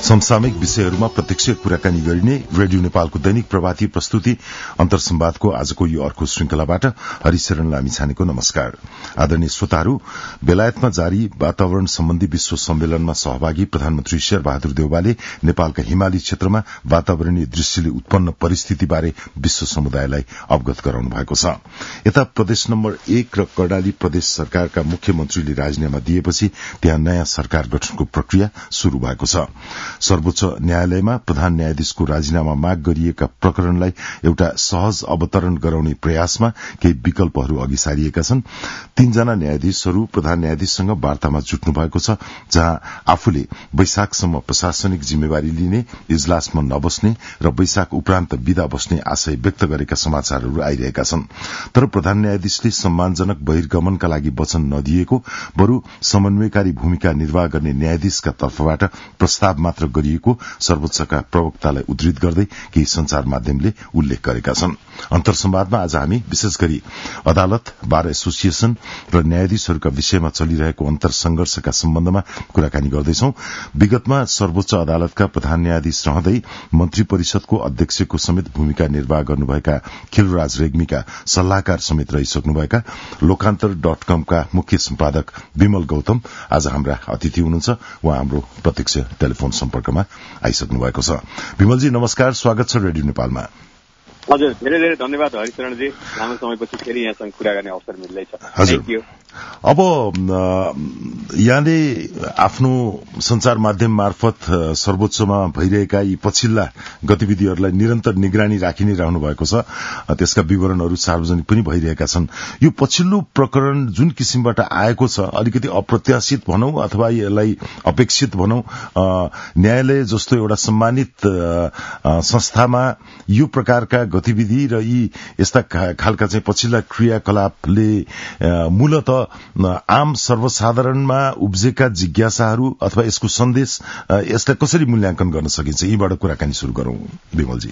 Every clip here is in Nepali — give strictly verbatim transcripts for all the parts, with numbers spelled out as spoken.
समसामयिक विषयहरूमा प्रत्यक्ष कुराकानी गरिने रेडियो नेपालको दैनिक प्रभाती प्रस्तुति अन्तर्संवादको आजको यो अर्को श्रृंखलाबाट हरिशरण लामिछानेको नमस्कार। आदरणीय श्रोताहरू, बेलायतमा जारी वातावरण सम्बन्धी विश्व सम्मेलनमा सहभागी प्रधानमन्त्री शेरबहादुर देउवाले नेपालका हिमाली क्षेत्रमा वातावरणीय दृष्टिले उत्पन्न परिस्थितिबारे विश्व समुदायलाई अवगत गराउनु भएको छ। यता प्रदेश नम्बर एक र कर्णाली प्रदेश सरकारका मुख्यमन्त्रीले राजीनामा दिएपछि त्यहाँ नयाँ सरकार गठनको प्रक्रिया शुरू भएको छ। सर्वोच्च न्यायालयमा प्रधान न्यायाधीशको राजीनामा माग गरिएका प्रकरणलाई एउटा सहज अवतरण गराउने प्रयासमा केही विकल्पहरू अघि सारिएका छन्। तीनजना न्यायाधीशहरू प्रधान न्यायाधीशसँग वार्तामा जुट्नु भएको छ, जहाँ आफूले वैशाखसम्म प्रशासनिक जिम्मेवारी लिने, इजलासमा नबस्ने र वैशाख उपरान्त विदा बस्ने आशय व्यक्त गरेका समाचारहरू आइरहेका छन्। तर प्रधान न्यायाधीशले सम्मानजनक बहिर्गमनका लागि वचन नदिएको, बरू समन्वयकारी भूमिका निर्वाह गर्ने न्यायाधीशका तर्फबाट प्रस्ताव मात्र गरिएको सर्वोच्चका प्रवक्तालाई उद्धृत गर्दै केही संचार माध्यमले उल्लेख गरेका छन्। अन्तर्संवादमा आज हामी विशेष गरी अदालत, बार एसोसिएशन र न्यायाधीशहरूका विषयमा चलिरहेको अन्तर्संघर्षका सम्बन्धमा कुराकानी गर्दैछौं। विगतमा सर्वोच्च अदालतका प्रधान न्यायाधीश रहँदै मन्त्री परिषदको अध्यक्षको समेत भूमिका निर्वाह गर्नुभएका खिलराज रेग्मीका सल्लाहकार समेत रहिसक्नुभएका लोकान्तर डट कमका मुख्य सम्पादक विमल गौतम आज हाम्रा अतिथि हुनुहुन्छ। उहाँ हाम्रो प्रत्यक्ष टेलिफोन सम्पर्कमा आइसक्नु भएको छ। विमलजी नमस्कार, स्वागत छ रेडियो नेपालमा। हजुर, धेरै धेरै धन्यवाद हरिशरणजी, लामो समयपछि फेरि यहाँसँग कुरा गर्ने अवसर मिल्दैछ। हजुर, अब यहाँले आफ्नो संचार माध्यम मार्फत सर्वोच्चमा भइरहेका यी पछिल्ला गतिविधिहरूलाई निरन्तर निगरानी राखि नै रहनु भएको छ। त्यसका विवरणहरू सार्वजनिक पनि भइरहेका छन्। यो पछिल्लो प्रकरण जुन किसिमबाट आएको छ, अलिकति अप्रत्याशित भनौं अथवा यसलाई अपेक्षित भनौं, न्यायालय जस्तो एउटा सम्मानित संस्थामा यो प्रकारका गतिविधि र यी यस्ता खालका चाहिँ पछिल्ला क्रियाकलापले मूलत आम सर्वसाधारणमा उब्जेका जिज्ञासाहरू अथवा यसको सन्देश, यसलाई कसरी मूल्याङ्कन गर्न सकिन्छ, यीबाट कुराकानी शुरू गरौं। विमलजी,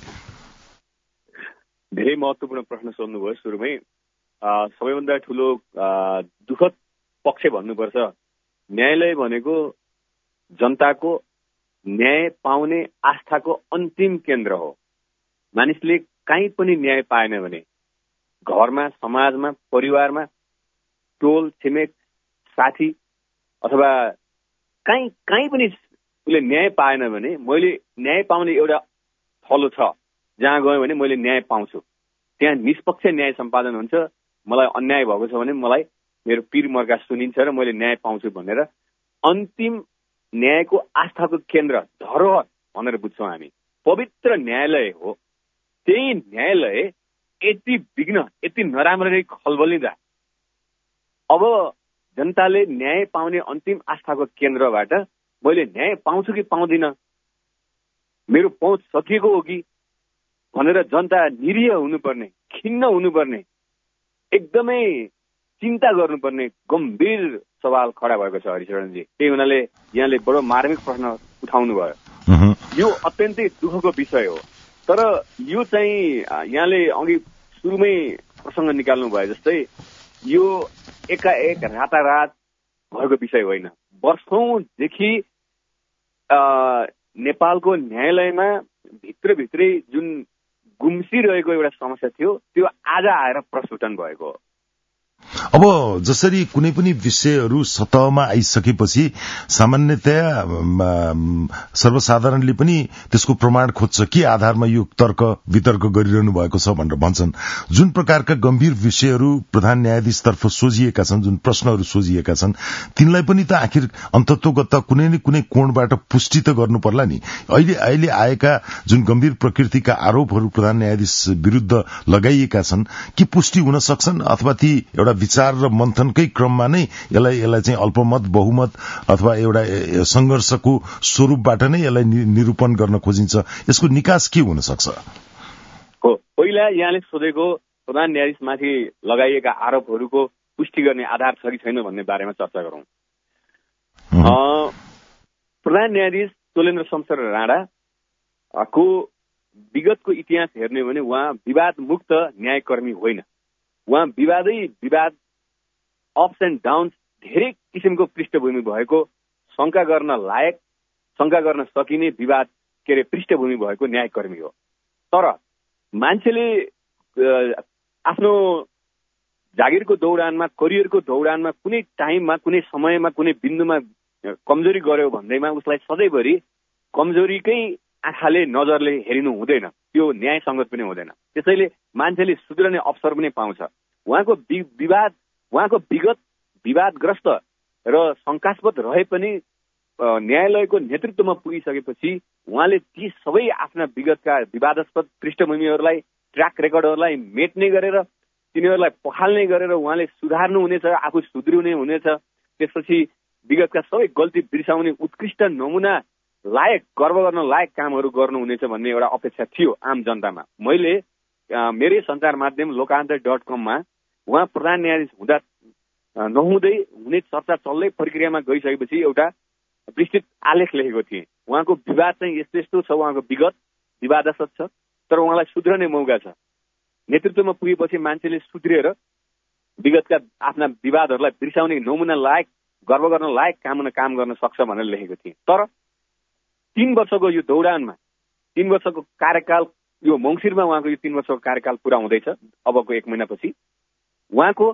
धेरै महत्वपूर्ण प्रश्न सोध्नुभयो। सुरुमै सबैभन्दा ठूलो दुःखद पक्ष भन्नुपर्छ, न्यायालय भनेको जनताको न्याय पाउने आस्थाको अन्तिम केन्द्र हो। मानिसले कहीँ पनि न्याय पाएन भने, घरमा, समाजमा, परिवारमा, टोल छिमेक साथी अथवा कहीँ कहीँ पनि उसले न्याय पाएन भने, मैले न्याय पाउने एउटा थलो छ जहाँ गएँ भने मैले न्याय पाउँछु, त्यहाँ निष्पक्ष न्याय सम्पादन हुन्छ। मलाई अन्याय भएको छ भने मलाई मेरो पीर मर्का सुनिन्छ र मैले न्याय पाउँछु भनेर अन्तिम न्यायको आस्थाको केन्द्र, धरोहर भनेर बुझ्छौँ हामी। पवित्र न्यायालय हो। त्यही न्यायालय यति विघ्न, यति नराम्ररी खलबलिँदा अब जनताले न्याय पाउने अन्तिम आस्थाको केन्द्रबाट मैले न्याय पाउँछु कि पाउँदिन, मेरो पहुँच सकिएको हो कि भनेर जनता निरीह हुनुपर्ने, खिन्न हुनुपर्ने, एकदमै चिन्ता गर्नुपर्ने गम्भीर सवाल खडा भएको छ हरिशरणजी। त्यही हुनाले यहाँले बडो मार्मिक प्रश्न उठाउनु भयो। यो अत्यन्तै दुःखको विषय हो। तर यो चाहिँ यहाँले अघि सुरुमै प्रसङ्ग निकाल्नु भयो जस्तै यो एकाएक रातारात भएको विषय होइन। वर्षौंदेखि नेपालको न्यायालयमा भित्रभित्रै जुन गुम्सिरहेको एउटा समस्या थियो, त्यो आज आएर प्रस्फुटन भएको हो। अब जसरी कुनै पनि विषयहरू सतहमा आइसकेपछि सामान्यतया सर्वसाधारणले पनि त्यसको प्रमाण खोज्छ, के आधारमा यो तर्क वितर्क गरिरहनु भएको छ भनेर भन्छन्। जुन प्रकारका गम्भीर विषयहरू प्रधान न्यायाधीशतर्फ सोझिएका छन्, जुन प्रश्नहरू सोझिएका छन्, तिनलाई पनि त आखिर अन्ततोगत कुनै न कुनै कोणबाट पुष्टि त गर्नु पर्ला नि। अहिले अहिले आएका जुन गम्भीर प्रकृतिका आरोपहरू प्रधान न्यायाधीश विरूद्ध लगाइएका छन्, के पुष्टि हुन सक्छन् अथवा ती एउटा विचार र मन्थनकै क्रममा नै यसलाई यसलाई चाहिँ अल्पमत, बहुमत अथवा एउटा संघर्षको स्वरूपबाट नै यसलाई निरूपण गर्न खोजिन्छ? यसको निकास के हुन सक्छ? हो, पहिला यहाँले सोधेको प्रधान न्यायाधीशमाथि लगाइएका आरोपहरूको पुष्टि गर्ने आधार छ कि छैन भन्ने बारेमा चर्चा गरौं। प्रधान न्यायाधीश चोलेन्द्र शमशेर राणाको विगतको इतिहास हेर्ने हो भने उहाँ विवाद मुक्त न्यायकर्मी होइन। उहाँ विवादै विवाद, अप्स एन्ड डाउन्स, धेरै किसिमको पृष्ठभूमि भएको, शंका गर्न लायक शंका गर्न सकिने विवाद के अरे पृष्ठभूमि भएको न्यायकर्मी हो। तर मान्छेले आफ्नो जागिरको दौडानमा, करियरको दौडानमा कुनै टाइममा, कुनै समयमा, कुनै बिन्दुमा कमजोरी गर्यो भन्दैमा उसलाई सधैँभरि कमजोरीकै आँखाले नजरले हेरिनु हुँदैन, त्यो न्याय सङ्गत पनि हुँदैन। त्यसैले मान्छेले सुध्रने अवसर पनि पाउँछ। उहाँको विवाद, उहाँको विगत विवादग्रस्त र शङ्कास्पद रहे पनि न्यायालयको नेतृत्वमा पुगिसकेपछि उहाँले ती सबै आफ्ना विगतका विवादास्पद पृष्ठभूमिहरूलाई, ट्र्याक रेकर्डहरूलाई मेट्ने गरेर, तिनीहरूलाई पखाल्ने गरेर उहाँले सुधार्नु हुनेछ, आफू सुध्रिने हुनेछ। त्यसपछि विगतका सबै गल्ती बिर्साउने उत्कृष्ट नमुना लायक, गर्व गर्न लायक कामहरू गर्नुहुनेछ भन्ने एउटा अपेक्षा थियो आम जनतामा। मैले मेरै सञ्चार माध्यम लोकान्तर डट कममा उहाँ प्रधान न्यायाधीश हुँदा नहुँदै हुने चर्चा चल्दै प्रक्रियामा गइसकेपछि एउटा विस्तृत आलेख लेखेको थिएँ। उहाँको विवाद चाहिँ यस्तो यस्तो छ, उहाँको विगत विवादास्पद छ, तर उहाँलाई सुध्रने मौका छ। नेतृत्वमा पुगेपछि मान्छेले सुध्रिएर विगतका आफ्ना विवादहरूलाई बिर्साउने नमुना लायक, गर्व गर्न लायक काम काम गर्न सक्छ भनेर लेखेको थिएँ। तर तीन वर्षको यो दौडानमा, तीन वर्षको कार्यकाल, यो मङ्सिरमा उहाँको यो तीन वर्षको कार्यकाल पुरा हुँदैछ अबको एक महिनापछि। उहाँको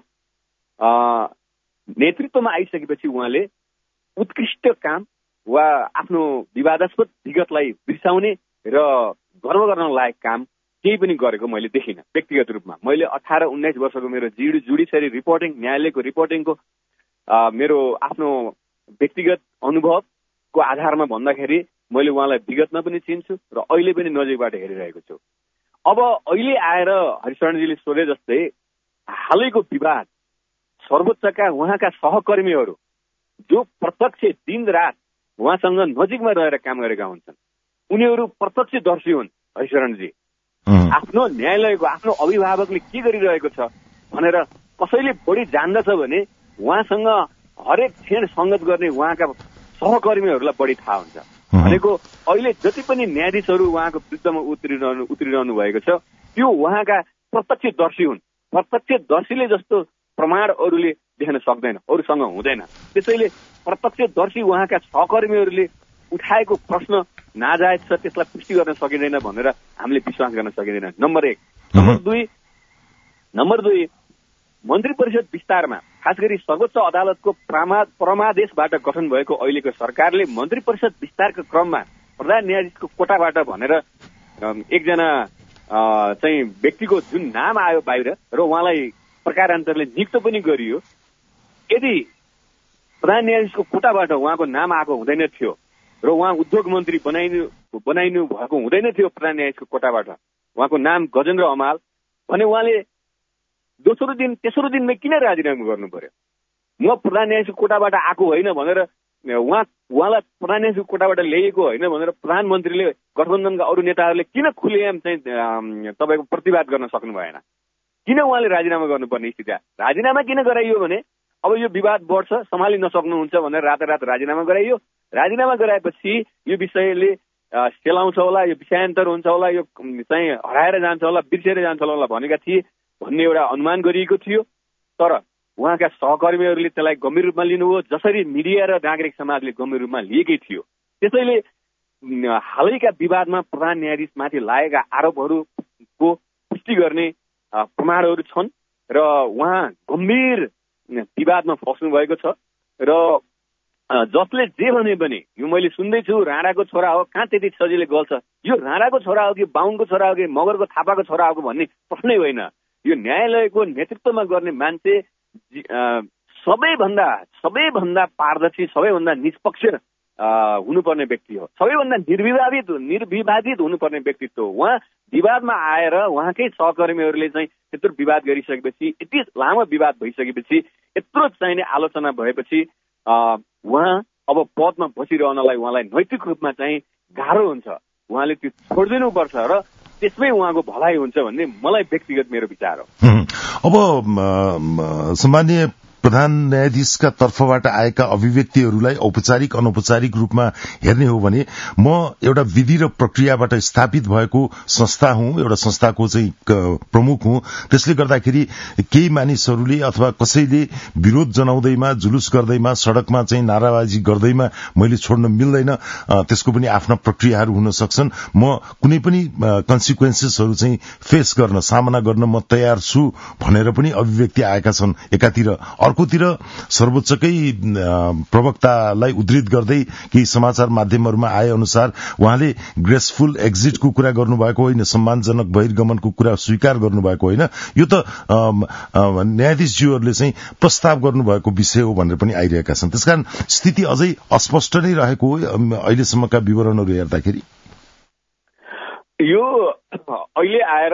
नेतृत्वमा आइसकेपछि उहाँले उत्कृष्ट काम वा आफ्नो विवादास्पद विगतलाई बिर्साउने र गर्व गर्न लायक काम केही पनि गरेको मैले देखिनँ व्यक्तिगत रूपमा। मैले अठार उन्नाइस वर्षको मेरो जिडी जुडिसियरी रिपोर्टिङ, न्यायालयको रिपोर्टिङको मेरो आफ्नो व्यक्तिगत अनुभवको आधारमा भन्दाखेरि मैले उहाँलाई विगतमा पनि चिन्छु र अहिले पनि नजिकबाट हेरिरहेको छु। अब अहिले आएर हरिशरणजीले सोधे जस्तै हालैको विवाद, सर्वोच्चका उहाँका सहकर्मीहरू जो प्रत्यक्ष दिन रात उहाँसँग नजिकमा रहेर काम गरेका हुन्छन्, उनीहरू प्रत्यक्षदर्शी हुन्। हरिशरणजी आफ्नो न्यायालयको, आफ्नो अभिभावकले के गरिरहेको छ भनेर कसैले बढी जान्दछ भने उहाँसँग हरेक क्षण सङ्गत गर्ने उहाँका सहकर्मीहरूलाई बढी थाहा हुन्छ। भनेको अहिले जति पनि न्यायाधीशहरू उहाँको विरुद्धमा उत्रिरहनु उत्रिरहनु भएको छ त्यो उहाँका प्रत्यक्षदर्शी हुन्। प्रत्यक्षदर्शीले जस्तो प्रमाण अरूले देख्न सक्दैन, अरूसँग हुँदैन। त्यसैले प्रत्यक्षदर्शी उहाँका सहकर्मीहरूले उठाएको प्रश्न नाजायज छ, त्यसलाई पुष्टि गर्न सकिँदैन भनेर हामीले विश्वास गर्न सकिँदैन। नम्बर एक। नम्बर दुई नम्बर दुई मन्त्री परिषद विस्तारमा, खास गरी सर्वोच्च अदालतको परमादेशबाट गठन भएको अहिलेको सरकारले मन्त्री परिषद विस्तारको क्रममा प्रधान न्यायाधीशको कोटाबाट भनेर एकजना चाहिँ व्यक्तिको जुन नाम आयो बाहिर र उहाँलाई प्रकारान्तरले नियुक्त पनि गरियो। यदि प्रधान न्यायाधीशको कोटाबाट उहाँको नाम आएको हुँदैन थियो र उहाँ उद्योग मन्त्री बनाइनु बनाइनु भएको हुँदैन थियो प्रधान न्यायाधीशको कोटाबाट, उहाँको नाम गजेन्द्र हमाल भने उहाँले दोस्रो दिन तेस्रो दिनमै किन राजीनामा गर्नु पर्यो? म प्रधान न्यायाधीशको कोटाबाट आएको होइन भनेर उहाँ उहाँलाई प्रधान न्यायाधीशको कोटाबाट ल्याइएको होइन भनेर प्रधानमन्त्रीले गठबन्धनका अरू नेताहरूले किन खुलेआम चाहिँ तपाईँको प्रतिवाद गर्न सक्नु भएन? किन उहाँले राजीनामा गर्नुपर्ने स्थिति? राजीनामा किन गराइयो भने अब यो विवाद बढ्छ, सम्हालि नसक्नुहुन्छ भनेर रातारात राजीनामा गराइयो। राजीनामा गराएपछि यो विषयले सेलाउँछ होला, यो विषयान्तर हुन्छ होला, यो चाहिँ हराएर जान्छ होला, बिर्सेर जान्छ होला भनेका थिए भन्ने एउटा अनुमान गरिएको थियो। तर उहाँका सहकर्मीहरूले त्यसलाई गम्भीर रूपमा लिनुभयो, जसरी मिडिया र नागरिक समाजले गम्भीर रूपमा लिएकै थियो। त्यसैले हालैका विवादमा प्रधान न्यायाधीशमाथि लागेका आरोपहरूको पुष्टि गर्ने प्रमाणहरू छन् र उहाँ गम्भीर विवादमा फस्नु भएको छ र जसले जे भने पनि यो मैले सुन्दैछु राणाको छोरा हो, कहाँ त्यति सजिलै गल्छ, यो राणाको छोरा हो कि बाहुनको छोरा हो कि मगरको थापाको छोरा हो भन्ने प्रश्नै होइन। यो न्यायालयको नेतृत्वमा गर्ने मान्छे सबैभन्दा सबैभन्दा पारदर्शी, सबैभन्दा निष्पक्ष हुनुपर्ने व्यक्ति हो, सबैभन्दा निर्विवादित निर्विवादित हुनुपर्ने व्यक्तित्व हो। उहाँ विवादमा आएर उहाँकै सहकर्मीहरूले चाहिँ त्यत्रो विवाद गरिसकेपछि, यति लामो विवाद भइसकेपछि, यत्रो चाहिने आलोचना भएपछि उहाँ अब पदमा बसिरहनलाई उहाँलाई नैतिक रूपमा चाहिँ गाह्रो हुन्छ। उहाँले त्यो छोडिदिनुपर्छ र त्यसमै उहाँको भलाइ हुन्छ भन्ने मलाई व्यक्तिगत मेरो विचार हो। अब सम्माननीय प्रधान न्यायाधीशका तर्फबाट आएका अभिव्यक्तिहरूलाई औपचारिक अनौपचारिक रूपमा हेर्ने हो भने म एउटा विधि र प्रक्रियाबाट स्थापित भएको संस्था हुँ, एउटा संस्थाको चाहिँ प्रमुख हुँ। त्यसले गर्दाखेरि केही मानिसहरूले अथवा कसैले विरोध जनाउँदैमा, जुलुस गर्दैमा, सड़कमा चाहिँ नाराबाजी गर्दैमा मैले छोड्न मिल्दैन। त्यसको पनि आफ्ना प्रक्रियाहरू हुन सक्छन्। म कुनै पनि कन्सिक्वेन्सेसहरू चाहिँ फेस गर्न, सामना गर्न म तयार छु भनेर पनि अभिव्यक्ति आएका छन् एकातिर। अर्कोतिर सर्वोच्चकै प्रवक्तालाई उद्धृत गर्दै केही समाचार माध्यमहरूमा आए अनुसार उहाँले ग्रेसफुल एक्जिटको कुरा गर्नुभएको होइन, सम्मानजनक बहिर्गमनको कुरा स्वीकार गर्नुभएको होइन। यो त न्यायाधीशज्यूहरूले चाहिँ प्रस्ताव गर्नुभएको विषय हो भनेर पनि आइरहेका छन्। त्यसकारण स्थिति अझै अस्पष्ट नै रहेको हो अहिलेसम्मका विवरणहरू हेर्दाखेरि। यो अहिले आएर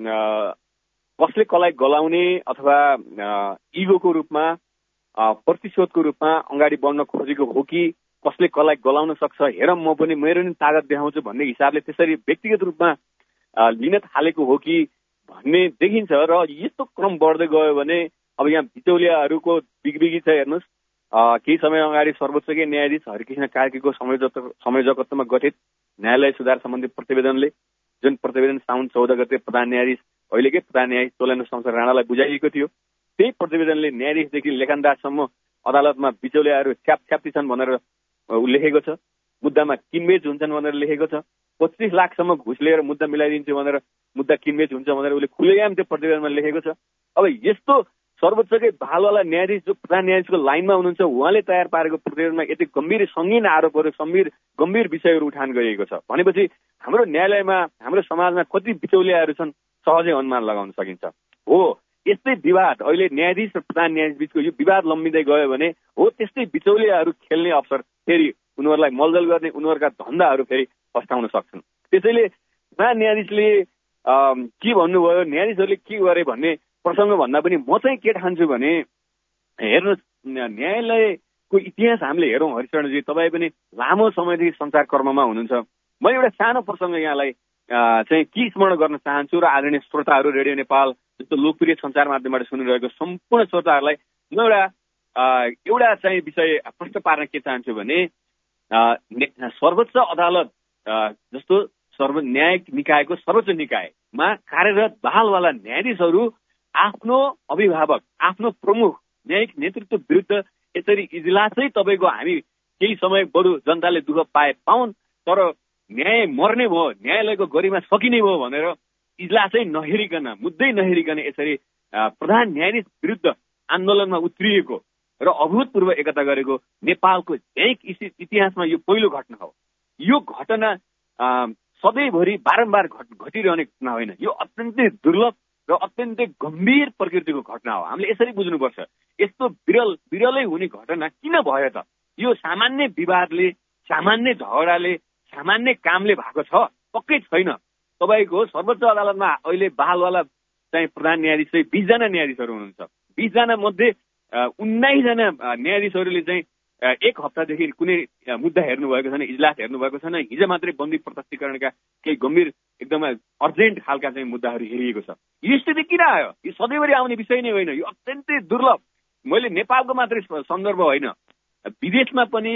कसले कसलाई गलाउने अथवा इगोको रूपमा, प्रतिशोधको रूपमा अगाडि बढ्न खोजेको हो कि कसले कसलाई गलाउन सक्छ, हेर म पनि मेरो नि तागत देखाउँछु भन्ने हिसाबले त्यसरी व्यक्तिगत रूपमा लिन थालेको हो कि भन्ने देखिन्छ। र यस्तो क्रम बढ्दै गयो भने अब यहाँ बिचौलियाहरूको बिगबिगी छ। हेर्नुहोस्, केही समय अगाडि सर्वोच्चकै न्यायाधीश हरिकृष्ण कार्कीको संयोजकत्वमा गठित न्यायालय सुधार सम्बन्धी प्रतिवेदनले, जुन प्रतिवेदन साउन चौध गते प्रधान न्यायाधीश अहिलेकै प्रधान न्यायाधीश तोलेन्द्र शमशेर राणालाई बुझाइएको थियो, त्यही प्रतिवेदनले न्यायाधीशदेखि लेखनदाससम्म अदालतमा बिचौलियाहरू छ्याप छ्याप्ती छन् भनेर लेखेको छ। मुद्दामा किनबेच हुन्छन् भनेर लेखेको छ। पच्चिस लाखसम्म घुस लिएर मुद्दा मिलाइदिन्छु भनेर मुद्दा किनबेच हुन्छ भनेर उसले खुलेआम त्यो प्रतिवेदनमा लेखेको छ। अब यस्तो सर्वोच्चकै भालवाला न्यायाधीश जो प्रधान न्यायाधीशको लाइनमा हुनुहुन्छ उहाँले तयार पारेको प्रतिवेदनमा यति गम्भीर सङ्गीन आरोपहरू, गम्भीर गम्भीर विषयहरू उठान गरिएको छ भनेपछि हाम्रो न्यायालयमा, हाम्रो समाजमा कति बिचौलियाहरू छन् सहजै अनुमान लगाउन सकिन्छ। हो, यस्तै विवाद अहिले न्यायाधीश र प्रधान न्यायाधीश बीचको यो विवाद लम्बिँदै गयो भने हो त्यस्तै बिचौलियाहरू खेल्ने अवसर फेरि उनीहरूलाई मलदल गर्ने, उनीहरूका धन्दाहरू फेरि फस्टाउन सक्छन्। त्यसैले प्रधान न्यायाधीशले के भन्नुभयो, न्यायाधीशहरूले के गरे भन्ने प्रसङ्ग भन्दा पनि म चाहिँ के ठान्छु भने, हेर्नुहोस् न्यायालयको इतिहास हामीले हेरौँ। हरिशरणजी, तपाईँ पनि लामो समयदेखि सञ्चार कर्ममा हुनुहुन्छ। म एउटा सानो प्रसङ्ग यहाँलाई चाहिँ के स्मरण गर्न चाहन्छु र आदरणीय श्रोताहरू, रेडियो नेपाल जस्तो लोकप्रिय सञ्चार माध्यमबाट सुनिरहेको सम्पूर्ण श्रोताहरूलाई म एउटा एउटा चाहिँ विषय प्रश्न पार्न के चाहन्छु भने, सर्वोच्च अदालत जस्तो सर्व न्यायिक निकायको सर्वोच्च निकायमा कार्यरत बहालवाला न्यायाधीशहरू आफ्नो अभिभावक, आफ्नो प्रमुख न्यायिक नेतृत्व विरुद्ध यसरी इजलासै तपाईँको हामी केही समय बरु जनताले दुःख पाए पाउन् तर न्याय मर्ने भयो, न्यायालयको गरिमा सकिने भयो भनेर इजलासै नहेरिकन, मुद्दै नहेरिकन यसरी प्रधान न्यायाधीश विरुद्ध आन्दोलनमा उत्रिएको र अभूतपूर्व एकता गरेको नेपालको न्यायिक इतिहासमा यो पहिलो घटना हो। यो घटना सधैँभरि बारम्बार घटिरहने घटना होइन, यो अत्यन्तै दुर्लभ र अत्यन्तै गम्भीर प्रकृतिको घटना हो। हामीले यसरी बुझ्नुपर्छ, यस्तो विरल विरलै हुने घटना किन भयो त? यो सामान्य विवादले, सामान्य झगडाले, सामान्य कामले भएको छ? पक्कै छैन। तपाईँको सर्वोच्च अदालतमा अहिले बहालवाला चाहिँ प्रधान न्यायाधीश चाहिँ बिसजना न्यायाधीशहरू हुनुहुन्छ। बिसजना मध्ये उन्नाइसजना न्यायाधीशहरूले चाहिँ एक हप्तादेखि कुनै मुद्दा हेर्नुभएको छैन, इजलास हेर्नुभएको छैन। हिजो मात्रै बन्दी प्रस्तुतीकरणका केही गम्भीर एकदमै अर्जेन्ट खालका चाहिँ मुद्दाहरू हेरिएको छ। यो स्थिति किन आयो? यो सधैँभरि आउने विषय नै होइन, यो अत्यन्तै दुर्लभ। मैले नेपालको मात्रै सन्दर्भ होइन, विदेशमा पनि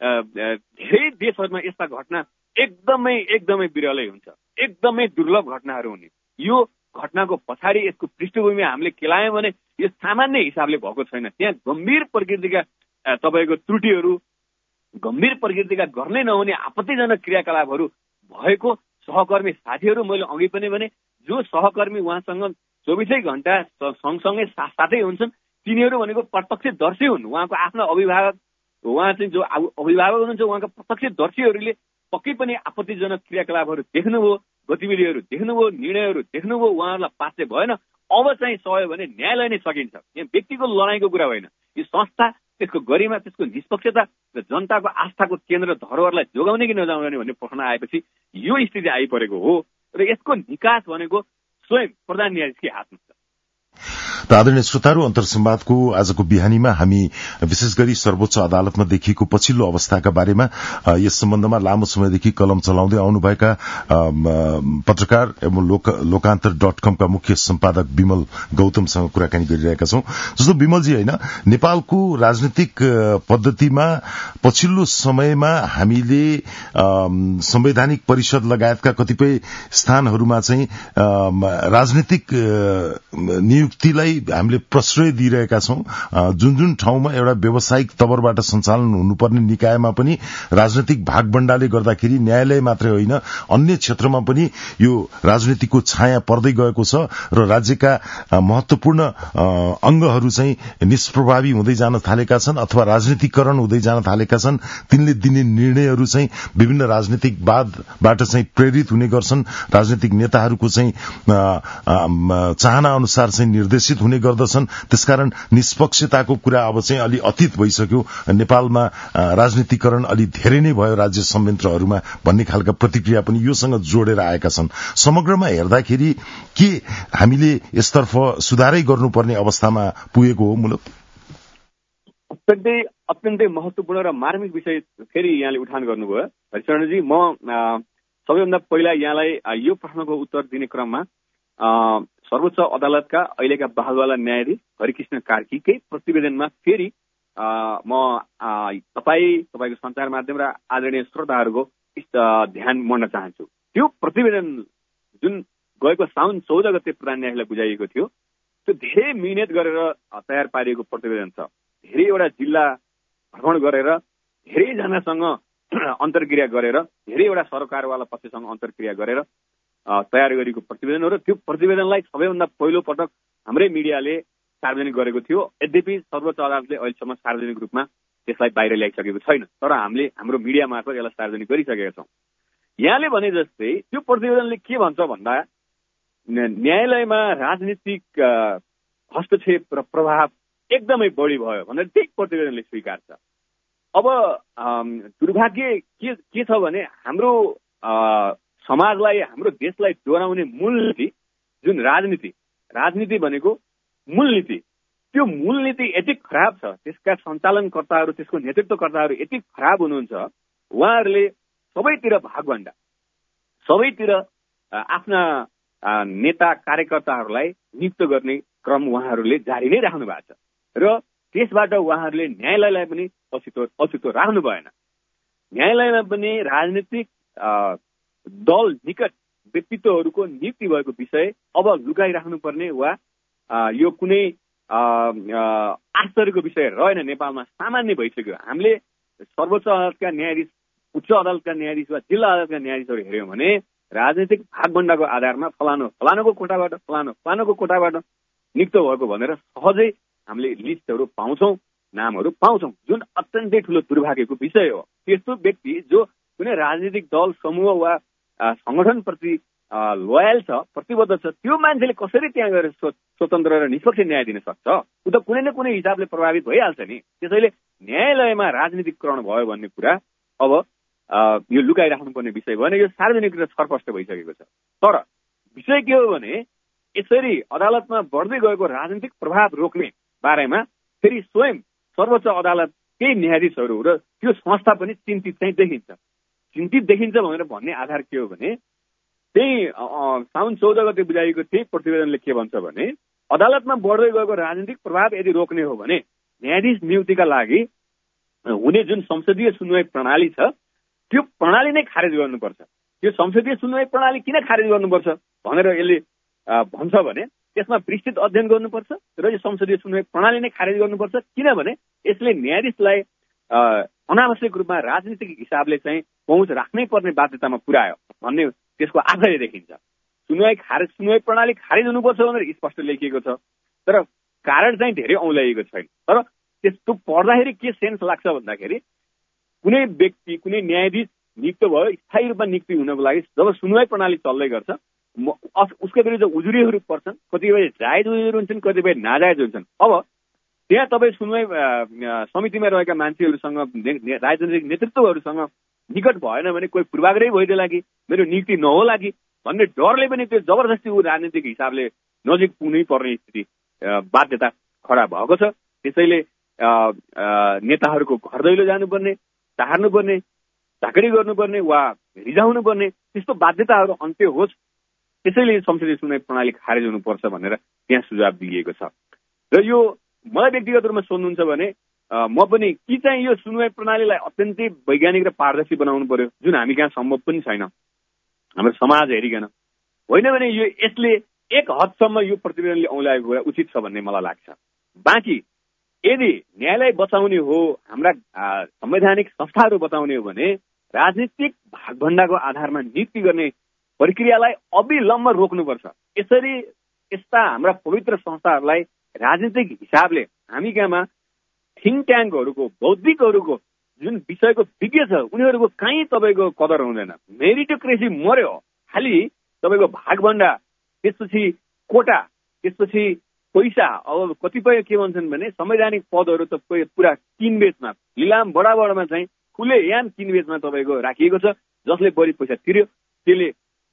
धेरै देशहरूमा यस्ता घटना एकदमै एकदमै विरलै हुन्छ, एकदमै दुर्लभ घटनाहरू हुने। यो घटनाको पछाडि यसको पृष्ठभूमि हामीले केलायौँ भने यो सामान्य हिसाबले भएको छैन। त्यहाँ गम्भीर प्रकृतिका तपाईँको त्रुटिहरू, गम्भीर प्रकृतिका गर्नै नहुने आपत्तिजनक क्रियाकलापहरू भएको सहकर्मी साथीहरू, मैले अघि पनि भने जो सहकर्मी उहाँसँग चौबिसै घण्टा सँगसँगै साथसाथै हुन्छन् तिनीहरू भनेको प्रत्यक्षदर्शी हुन्। उहाँको आफ्नो अभिभावक, उहाँ चाहिँ जो अभिभावक हुनुहुन्छ उहाँका प्रत्यक्षदर्शीहरूले पक्कै पनि आपत्तिजनक क्रियाकलापहरू देख्नुभयो, गतिविधिहरू देख्नुभयो, निर्णयहरू देख्नुभयो, उहाँहरूलाई पास चाहिँ भएन। अब चाहिँ सक्यो भने न्यायालय नै सकिन्छ। यहाँ व्यक्तिको लडाइँको कुरा होइन, यो संस्था, त्यसको गरिमा, त्यसको निष्पक्षता र जनताको आस्थाको केन्द्र धरोहरलाई जोगाउने कि नजोगाउने भन्ने प्रश्न आएपछि यो स्थिति आइपरेको हो र यसको निकास भनेको स्वयं प्रधान न्यायाधीशकै हातमा छ। र आदरणीय श्रोताहरू, अन्तर्संवादको आजको बिहानीमा हामी विशेष गरी सर्वोच्च अदालतमा देखिएको पछिल्लो अवस्थाका बारेमा यस सम्बन्धमा लामो समयदेखि कलम चलाउँदै आउनुभएका पत्रकार एवं लोकान्तर डट कमका मुख्य सम्पादक विमल गौतमसँग कुराकानी गरिरहेका छौं। जस्तो विमलजी, होइन, नेपालको राजनीतिक पद्धतिमा पछिल्लो समयमा हामीले संवैधानिक परिषद लगायतका कतिपय स्थानहरूमा चाहिँ राजनीतिक नियुक्तिलाई हामीले प्रश्रय दिइरहेका छौं। जुन जुन ठाउँमा एउटा व्यावसायिक तवरबाट सञ्चालन हुनुपर्ने निकायमा पनि राजनीतिक भागबण्डाले गर्दाखेरि न्यायालय मात्रै होइन, अन्य क्षेत्रमा पनि यो राजनीतिको छाया पर्दै गएको छ र राज्यका महत्वपूर्ण अंगहरू चाहिँ निष्प्रभावी हुँदै जान थालेका छन् अथवा राजनीतिकरण हुँदै जान थालेका छन्। तिनले दिने निर्णयहरू चाहिँ विभिन्न राजनीतिक वादबाट चाहिँ प्रेरित हुने गर्छन्। राजनीतिक नेताहरूको चाहिँ चाहना अनुसार चाहिँ निर्देशित हुने गर्दछन्। त्यसकारण निष्पक्षताको कुरा अब चाहिँ अलि अतीत भइसक्यो। नेपालमा राजनीतिकरण अलि धेरै नै भयो राज्य संयन्त्रहरूमा भन्ने खालका प्रतिक्रिया पनि योसँग जोडेर आएका छन्। समग्रमा हेर्दाखेरि के हामीले यसतर्फ सुधारै गर्नुपर्ने अवस्थामा पुगेको हो? मूलक अत्यन्तै अत्यन्तै महत्वपूर्ण र मार्मिक विषय फेरि यहाँले उठान गर्नुभयो हरिशरणजी। म सबैभन्दा पहिला यहाँलाई यो प्रश्नको उत्तर दिने क्रममा सर्वोच्च अदालतका अहिलेका बहालवाला न्यायाधीश हरिकृष्ण कार्कीकै प्रतिवेदनमा फेरि म तपाईँ तपाईँको सञ्चार माध्यम र आदरणीय श्रोताहरूको ध्यान मोड्न चाहन्छु। त्यो प्रतिवेदन जुन गएको साउन चौध गते प्रधान न्यायाधीशलाई बुझाइएको थियो, त्यो धेरै मिहिनेत गरेर तयार पारिएको प्रतिवेदन छ। धेरैवटा जिल्ला भ्रमण गरेर धेरैजनासँग अन्तर्क्रिया गरेर धेरैवटा सरकारवाला पक्षसँग अन्तर्क्रिया गरेर तयार गरेको प्रतिवेदन हो र त्यो प्रतिवेदनलाई सबैभन्दा पहिलो पटक हाम्रै मिडियाले सार्वजनिक गरेको थियो। यद्यपि सर्वोच्च अदालतले अहिलेसम्म सार्वजनिक रूपमा त्यसलाई बाहिर ल्याइसकेको छैन, तर हामीले हाम्रो मिडिया मार्फत यसलाई सार्वजनिक गरिसकेका छौँ। यहाँले भने जस्तै त्यो प्रतिवेदनले के भन्छ भन्दा न्यायालयमा राजनीतिक हस्तक्षेप र प्रभाव एकदमै बढी भयो भनेर त्यही प्रतिवेदनले स्वीकार्छ। अब दुर्भाग्य के के छ भने हाम्रो समाजलाई हाम्रो देशलाई डोराउने मूलनीति जुन राजनीति राजनीति भनेको मूलनीति, त्यो मूलनीति यति खराब छ, त्यसका सञ्चालनकर्ताहरू त्यसको नेतृत्वकर्ताहरू यति खराब हुनुहुन्छ, उहाँहरूले सबैतिर भागभण्डा सबैतिर आफ्ना नेता कार्यकर्ताहरूलाई नियुक्त गर्ने क्रम उहाँहरूले जारी नै राख्नु भएको छ र त्यसबाट उहाँहरूले न्यायालयलाई पनि अछुतो अछुतो राख्नु भएन। न्यायालयमा पनि राजनीतिक दल निकट व्यक्तित्वहरूको नियुक्ति भएको विषय अब लुकाइराख्नुपर्ने वा यो कुनै आश्चर्यको विषय रहेन। नेपालमा सामान्य भइसक्यो। हामीले सर्वोच्च अदालतका न्यायाधीश, उच्च अदालतका न्यायाधीश वा जिल्ला अदालतका न्यायाधीशहरू हेऱ्यौँ भने राजनीतिक भागभण्डाको आधारमा फलानु फलानुको कोटाबाट फलानु फलानुको कोटाबाट नियुक्त भएको भनेर सहजै हामीले लिस्टहरू पाउँछौँ, नामहरू पाउँछौँ, जुन अत्यन्तै ठुलो दुर्भाग्यको विषय हो। त्यस्तो व्यक्ति जो कुनै राजनीतिक दल समूह वा संगठनप्रति लोयल छ, प्रतिबद्ध छ, त्यो मान्छेले कसरी त्यहाँ गएर स्वतन्त्र र निष्पक्ष न्याय दिन सक्छ? ऊ त कुनै न कुनै हिसाबले प्रभावित भइहाल्छ नि। त्यसैले न्यायालयमा राजनीतिकरण भयो भन्ने कुरा अब यो लुकाइराख्नुपर्ने विषय भएन, यो सार्वजनिक र स्पष्ट भइसकेको छ। तर विषय के हो भने यसरी अदालतमा बढ्दै गएको राजनीतिक प्रभाव रोक्ने बारेमा फेरि स्वयं सर्वोच्च अदालतकै न्यायाधीशहरू र त्यो संस्था पनि चिन्तित चाहिँ देखिन्छ। चिन्तित देखिन्छ भनेर भन्ने आधार के हो भने त्यही साउन चौध गते बुझाइएको त्यही प्रतिवेदनले के भन्छ भने अदालतमा बढ्दै गएको राजनीतिक प्रभाव यदि रोक्ने हो भने न्यायाधीश नियुक्तिका लागि हुने जुन संसदीय सुनवाई प्रणाली छ त्यो प्रणाली नै खारेज गर्नुपर्छ। त्यो संसदीय सुनवाई प्रणाली किन खारेज गर्नुपर्छ भनेर यसले भन्छ भने त्यसमा विस्तृत अध्ययन गर्नुपर्छ र यो संसदीय सुनवाई प्रणाली नै खारेज गर्नुपर्छ, किनभने यसले न्यायाधीशलाई अनावश्यक रूपमा राजनीतिक हिसाबले चाहिँ पहुँच राख्नै पर्ने बाध्यतामा पुर्यायो भन्ने त्यसको आधारले देखिन्छ। सुनवाई खारेज सुनवाई प्रणाली खारेज हुनुपर्छ भनेर स्पष्ट लेखिएको छ, तर कारण चाहिँ धेरै औँल्याइएको छैन। तर त्यस्तो पढ्दाखेरि के सेन्स लाग्छ भन्दाखेरि कुनै व्यक्ति कुनै न्यायाधीश नियुक्त भयो, स्थायी रूपमा नियुक्ति हुनको लागि जब सुनवाई प्रणाली चल्दै गर्छ उसको विरुद्ध उजुरीहरू पर्छन्, कतिपय जायज उजुरी हुन्छन्, कतिपय नाजायज हुन्छन्। अब त्यहाँ तपाईँ सुनवाई समितिमा रहेका मान्छेहरूसँग राजनैतिक नेतृत्वहरूसँग निकट भएन भने कोही पूर्वाग्रही भइदिएला कि मेरो नियुक्ति नहोला कि भन्ने डरले पनि त्यो जबरजस्ती ऊ राजनीतिक हिसाबले नजिक पुग्नै पर्ने स्थिति बाध्यता खडा भएको छ। त्यसैले नेताहरूको घर दैलो जानुपर्ने, टार्नुपर्ने, झाँक्री गर्नुपर्ने वा रिझाउनु पर्ने त्यस्तो बाध्यताहरू अन्त्य होस्। त्यसैले संसदीय सुनवाई प्रणाली खारेज हुनुपर्छ भनेर त्यहाँ सुझाव दिइएको छ। र यो मलाई व्यक्तिगत रूपमा सोध्नुहुन्छ भने म पनि कि चाहिँ यो सुनवाई प्रणालीलाई अत्यन्तै वैज्ञानिक र पारदर्शी बनाउनु पर्यो, जुन हामी कहाँ सम्भव पनि छैन हाम्रो समाज हेरिकन, होइन भने यो यसले एक हदसम्म यो प्रतिवेदनले औँल्याएको कुरा उचित छ भन्ने मलाई लाग्छ। बाँकी यदि न्यायलाई बचाउने हो, हाम्रा संवैधानिक संस्थाहरू बचाउने हो भने राजनीतिक भागभण्डाको आधारमा नियुक्ति गर्ने प्रक्रियालाई अविलम्ब रोक्नुपर्छ। यसरी यस्ता हाम्रा पवित्र संस्थाहरूलाई राजनीतिक हिसाबले हामी कहाँमा थिङ्क ट्याङ्कहरूको बौद्धिकहरूको जुन विषयको विज्ञ छ उनीहरूको कहीँ तपाईँको कदर हुँदैन। मेरिटोक्रेसी मर्यो, खालि तपाईँको भागभण्डा, त्यसपछि कोटा, त्यसपछि पैसा। अब कतिपय के भन्छन् भने संवैधानिक पदहरू त पुरा किनबेचमा, लिलाम बडाबडमा चाहिँ खुलेआम किनबेचमा तपाईँको राखिएको छ। जसले बढी पैसा तिर्यो त्यसले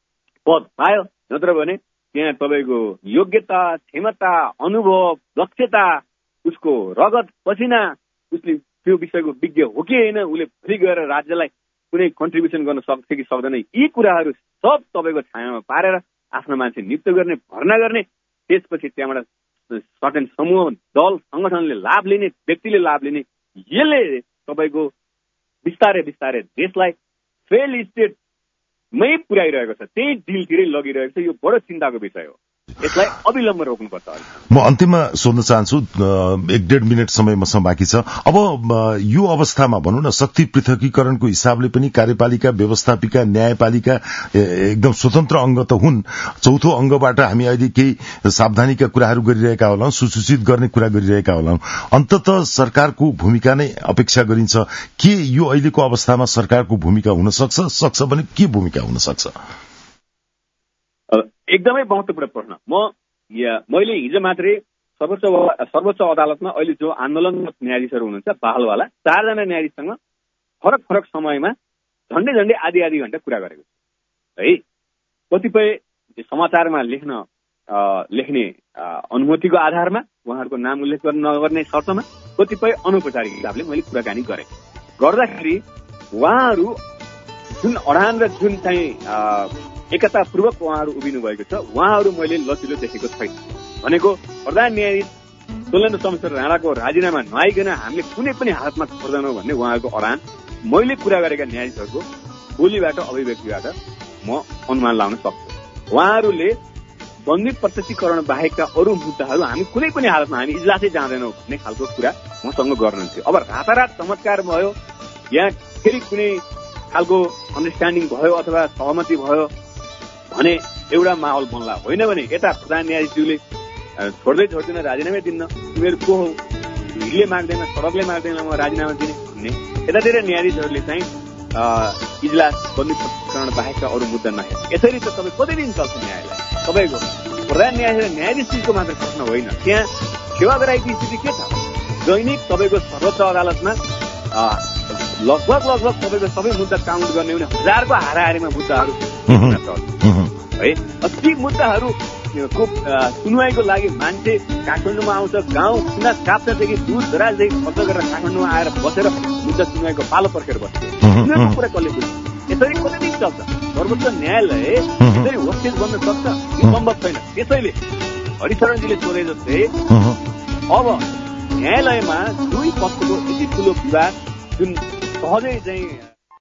पद पायो, नत्र भने त्यहाँ तपाईँको योग्यता, क्षमता, अनुभव, दक्षता, उसको रगत पसिना, उसले त्यो विषयको विज्ञ हो कि होइन, उसले भोलि गएर राज्यलाई कुनै कन्ट्रिब्युसन गर्न सक्छ कि सक्दैन, यी कुराहरू सब तपाईँको छायामा पारेर आफ्नो मान्छे नियुक्त गर्ने, भर्ना गर्ने, त्यसपछि त्यहाँबाट सर्टेन समूह, दल, संगठनले लाभ लिने, व्यक्तिले लाभ लिने, यसले तपाईँको बिस्तारै बिस्तारै देशलाई फेल स्टेटमै पुर्याइरहेको छ, त्यही डिलतिरै लगिरहेको छ। यो बडो चिन्ताको विषय हो, यसलाई अविलम्ब रोक्नुपर्छ। म अन्तिममा सोध्न चाहन्छु, एक डेढ मिनट समय मसँग बाँकी छ। अब यो अवस्थामा भनौँ न, शक्ति पृथकीकरणको हिसाबले पनि कार्यपालिका, व्यवस्थापिका, न्यायपालिका एकदम स्वतन्त्र अङ्ग त हुन्। चौथो अङ्गबाट हामी अहिले केही सावधानीका कुराहरू गरिरहेका होलाौँ, सुसूचित गर्ने कुरा गरिरहेका होलाौँ। अन्ततः सरकारको भूमिका नै अपेक्षा गरिन्छ। के यो अहिलेको अवस्थामा सरकारको भूमिका हुन सक्छ? सक्छ भने के भूमिका हुन सक्छ? एकदमै महत्त्वपूर्ण प्रश्न। म मैले हिजो मात्रै सर्वोच्च सर्वोच्च अदालतमा अहिले जो आन्दोलनरत न्यायाधीशहरू हुनुहुन्छ बहालवाला, चारजना न्यायाधीशसँग फरक फरक समयमा झन्डै झन्डै आधी आधी घण्टा कुरा गरेको छु है। कतिपय समाचारमा लेख्न लेख्ने अनुमतिको आधारमा उहाँहरूको नाम उल्लेख गर्न नगर्ने शर्तमा कतिपय अनौपचारिक हिसाबले मैले कुराकानी गरेँ। गर्दाखेरि उहाँहरू जुन अडान र जुन चाहिँ एकतापूर्वक उहाँहरू उभिनु भएको छ, उहाँहरू मैले लचिलो देखेको छैन। भनेको प्रधान न्यायाधीश शैलेन्द्र शमशेर राणाको राजीनामा नआइकन हामीले कुनै पनि हालतमा छोड्दैनौँ भन्ने उहाँहरूको अडान मैले कुरा गरेका न्यायाधीशहरूको बोलीबाट, अभिव्यक्तिबाट म अनुमान लगाउन सक्छु। उहाँहरूले बन्दी प्रत्यक्षीकरण बाहेकका अरू मुद्दाहरू हामी कुनै पनि हालतमा हामी इजलासै जाँदैनौँ भन्ने खालको कुरा मसँग गर्नुहुन्थ्यो। अब रातारात चमत्कार भयो, यहाँ फेरि कुनै खालको अन्डरस्ट्यान्डिङ भयो अथवा सहमति भयो भने एउटा माहौल बन्ला। होइन भने यता प्रधान न्यायाधीशज्यूले छोड्दै छोड्दैन, राजीनामै दिन्न, उनीहरू को हो, भिडले माग्दैन, सडकले माग्दैन म राजीनामा दिने भन्ने, यतातिर न्यायाधीशहरूले चाहिँ इजलास बन्दी प्रत्यक्षीकरण बाहेकका अरू मुद्दा नहेर्ने। यसरी त तपाईँ कति दिन चल्छ न्यायालय? तपाईँको प्रधान न्यायाधीश न्यायाधीशको मात्र प्रश्न होइन, त्यहाँ सेवाग्राहीको स्थिति के छ? दैनिक तपाईँको सर्वोच्च अदालतमा लगभग लगभग तपाईँको सबै मुद्दा काउन्ट गर्ने हो भने हजारको हाराहारीमा मुद्दाहरू है। ती मुद्दाहरूको सुनवाईको लागि मान्छे काठमाडौँमा आउँछ, गाउँ कुना काप्चादेखि दूर दराजदेखि खर्च गरेर काठमाडौँमा आएर बसेर मुद्दा सुनवाईको पालो पर्खेर बस्छ। उनीहरूको कुरा कसले बुझ्छ? यसरी कति दिन चल्छ? सर्वोच्च न्यायालय यसरी होस्टेज बन्न सक्छ? यो सम्भव छैन। त्यसैले हरिशरणजीले सोधे जस्तै अब न्यायालयमा दुई पक्षको यति ठुलो विवाद जुन सहजै चाहिँ